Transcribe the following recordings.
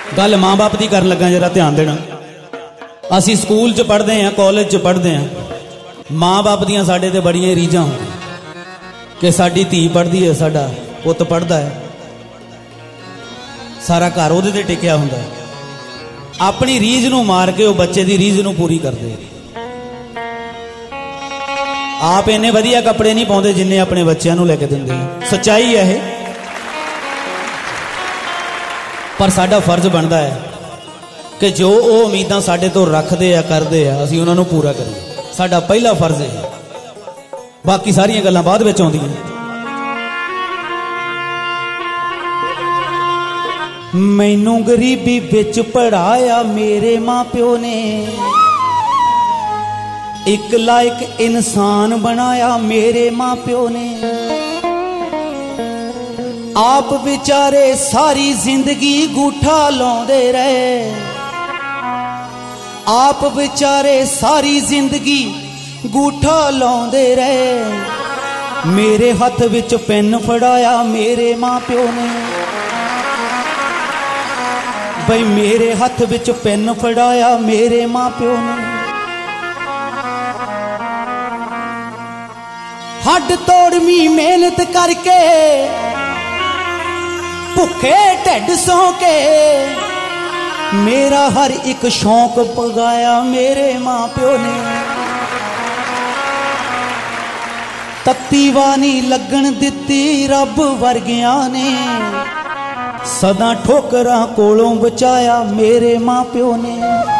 गल माँ बाप की कर लगा, जरा ध्यान देना। असी स्कूल च पढ़ते हैं, कॉलेज च पढ़ते हैं, माँ बाप दियाँ साडे ते बड़ियां रीझां होंदियां कि साडी धी पढ़दी है, साडा पुत्त पढ़दा है, सारा घर उहदे ते टिकिया हुंदा है। अपनी रीझ नूं मार के वो बच्चे की रीझ नूं पूरी करदे। आप इन्ने वधिया कपड़े नहीं पाउंदे जिन्ने अपने बच्चों नूं लैके दिंदे हैं। सच्चाई है ये, पर साडा फर्ज बनता है कि जो वो उम्मीदां साडे तो रखते आ करते आ, असीं उन्हां नूं पूरा करिए। साडा पहला फर्ज है, बाकी सारियां गल्लां बाद विच आउंदियां। मैनू गरीबी बिच पढ़ाया मेरे माँ प्यो ने, एक लायक इंसान बनाया मेरे माँ प्यो ने। आप बेचारे सारी जिंदगी गूठा लाउंदे रहे, आप बेचारे सारी जिंदगी गूठा लाउंदे रहे। मेरे हथ विच पेन फड़ाया मेरे माँ प्यो ने, भाई मेरे हथ विच पेन फड़ाया मेरे माँ प्यो ने। हड तोड़वी मेहनत करके भुखे ढिड सौ के मेरा हर एक शौक पगाया मेरे माँ प्यो ने। तत्ती वानी लगन दिती रब वर्गिया ने, सदा ठोकरां कोलों बचाया मेरे माँ प्यो ने।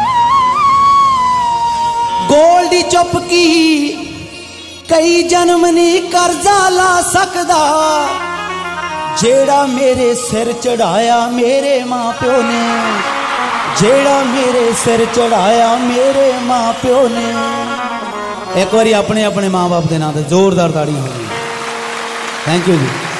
गोल्डी चुपकी कई जन्म नहीं कर्जा ला सकदा, जेड़ा मेरे सिर चढ़ाया मेरे माँ प्यो ने, जेड़ा मेरे सिर चढ़ाया मेरे माँ प्यो ने। एक बारी अपने अपने माँ बाप के नाम से जोरदार ताड़ी होगी। Thank you ji.